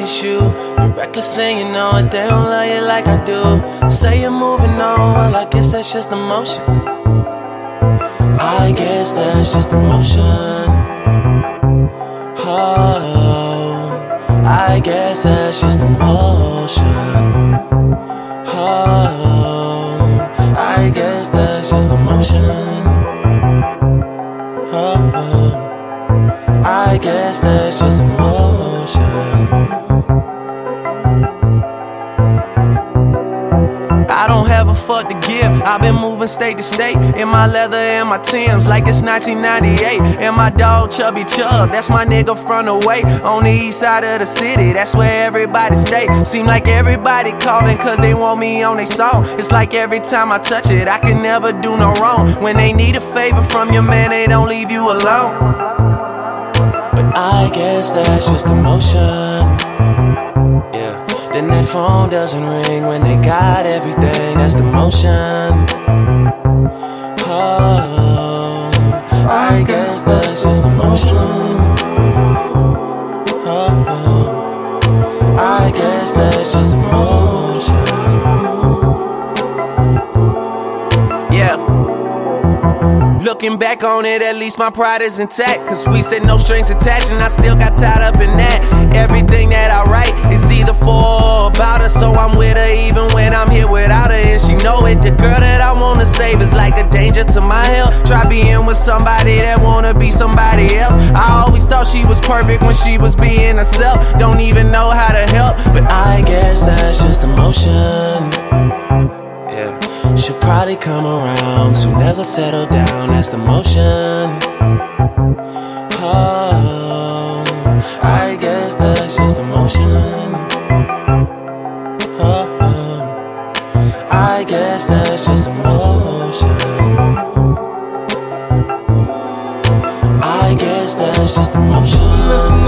it's you. You're reckless and you know it, they don't love you like I do. Say you're moving on, well I guess that's just emotion. I guess that's just emotion. Oh, I guess that's just emotion. Oh, I guess that's just emotion. Oh, I guess that's just emotion. I don't have a fuck to give. I've been moving state to state in my leather and my Timbs like it's 1998. And my dog Chubby Chub, that's my nigga from the way on the east side of the city. That's where everybody stay. Seem like everybody calling cause they want me on their song. It's like every time I touch it, I can never do no wrong. When they need a favor from your man, they don't leave you alone. But I guess that's just emotion. Yeah. Then that phone doesn't ring when they got everything. That's the motion. Oh, I guess that's just emotion. Oh, I guess that's just emotion. Yeah. Looking back on it, at least my pride is intact. Cause we said no strings attached and I still got tied up in that. Everything that I write is either for or about her. So I'm with her even when I'm here without her. And she know it, the girl that I wanna save is like a danger to my health. Try being with somebody that wanna be somebody else. I always thought she was perfect when she was being herself. Don't even know how to help, but I guess that's just emotion. Yeah. She'll probably come around soon as I settle down. That's the motion. Oh, I guess that's just emotion. Oh, I guess that's just emotion. I guess that's just emotion.